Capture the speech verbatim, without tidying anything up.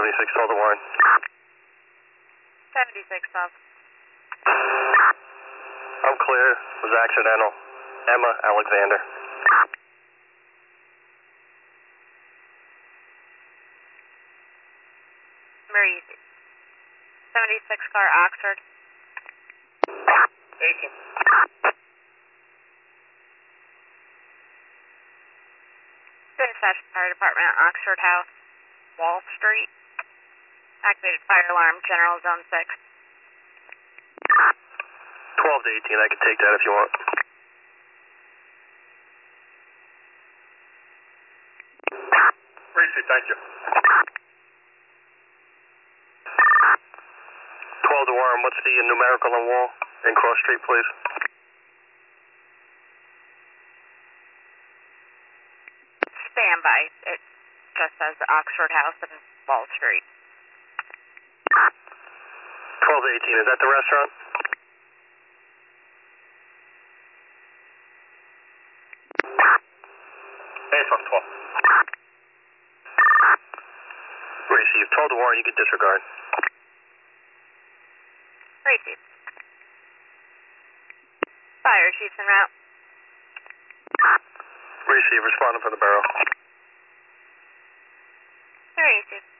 seventy-six, twelve to Warren. seventy-six, twelve. I'm clear. It was accidental. Emma Alexander. Marie. seventy-six car, Oxford. eighteen. Dispatch Fire Department, Oxford House, Wall Street. Activated fire alarm, General Zone six. twelve to eighteen, I can take that if you want. Receive, thank you. twelve to Warren, what's the numerical on wall in Cross Street, please? Standby. It just says Oxford House and Wall Street. twelve to eighteen, is that the restaurant? eight from twelve. Receive, twelve to Warren, you can disregard. Receive. Fire chief's en route. Receive, responding for the borough. Receive.